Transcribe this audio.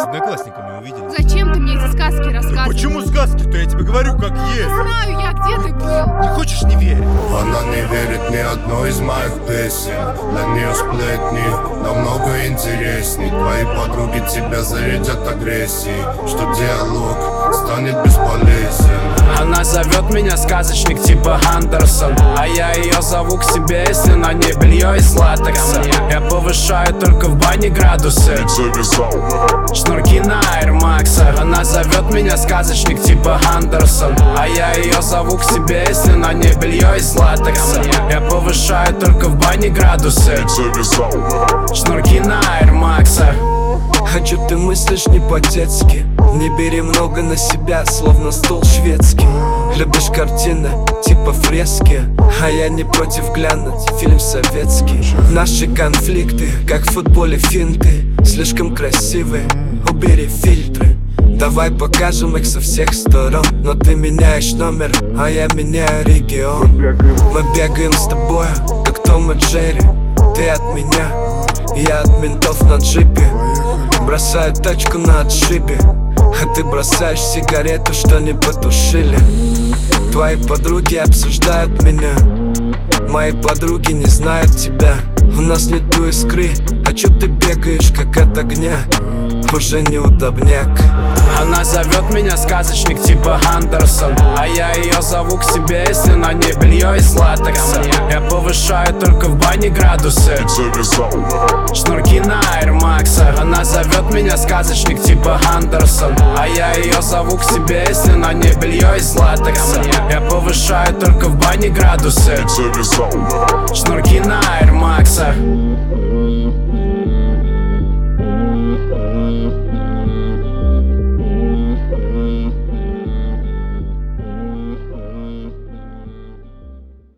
одноклассниками увидели. Зачем ты мне эти сказки рассказываешь? Почему сказки-то? Я тебе говорю, как есть. Знаю я, где ты был. Не хочешь — не верь. Она не верит ни одной из моих песен. Для нее сплетни намного интересней. Твои подруги тебя зарядят агрессией, что диалог станет бесполезен. Она зовет меня сказочник типа Андерсон, а я ее зову к себе, если на ней белье из латекса. Я повышаю только в бане градусы, шнурки на Air Max. Она зовет меня сказочник типа Андерсон, а я ее зову к себе, если на ней белье из латекса. Я повышаю только в бане градусы, шнурки на Air Max. А чё ты мыслишь не по-детски? Не бери много на себя, словно стол шведский. Любишь картины, типа фрески, а я не против глянуть фильм советский. Наши конфликты, как в футболе финты, слишком красивые, убери фильтры. Давай покажем их со всех сторон. Но ты меняешь номер, а я меняю регион. Мы бегаем с тобой, как Том и Джерри. Ты от меня, я от ментов на джипе. Бросаю тачку на отшибе, а ты бросаешь сигарету, что не потушили. Твои подруги обсуждают меня, мои подруги не знают тебя. У нас нету искры, а чё ты бегаешь, как от огня? Уже неудобняк. Она зовет меня сказочник типа Андерсон, а я ее зову к себе, если на ней белье из латекса. Я повышаю только в бане градусы, шнурки на Air Max. Она зовет меня сказочник типа Андерсон, а я ее зову к себе, если на ней белье из латекса. Я повышаю только в бане градусы, шнурки на Air Max.